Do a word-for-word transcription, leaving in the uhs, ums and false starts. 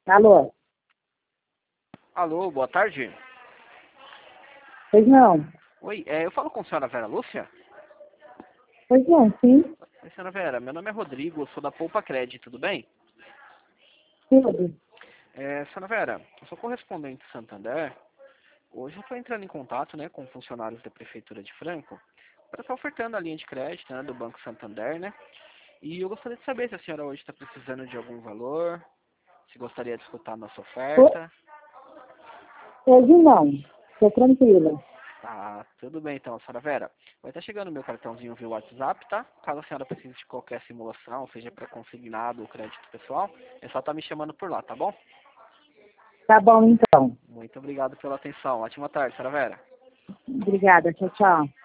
Alô? Alô, boa tarde. Pois não. Oi, é, eu falo com a senhora Vera Lúcia? Pois não, sim. Oi, senhora Vera, meu nome é Rodrigo, eu sou da Poupa Crédito, tudo bem? Tudo. É, senhora Vera, eu sou correspondente Santander. Hoje eu estou entrando em contato, né, com funcionários da Prefeitura de Franco para estar ofertando a linha de crédito, né, do Banco Santander, né? E eu gostaria de saber se a senhora hoje está precisando de algum valor, se gostaria de escutar a nossa Ho- oferta. Hoje não. Estou tranquila. Tá, tudo bem então, senhora Vera. Vai estar chegando o meu cartãozinho via WhatsApp, tá? Caso a senhora precise de qualquer simulação, seja para consignado ou crédito pessoal, é só estar me chamando por lá, tá bom? Tá bom, então. Muito obrigado pela atenção. Ótima tarde, senhora Vera. Obrigada. Tchau, tchau.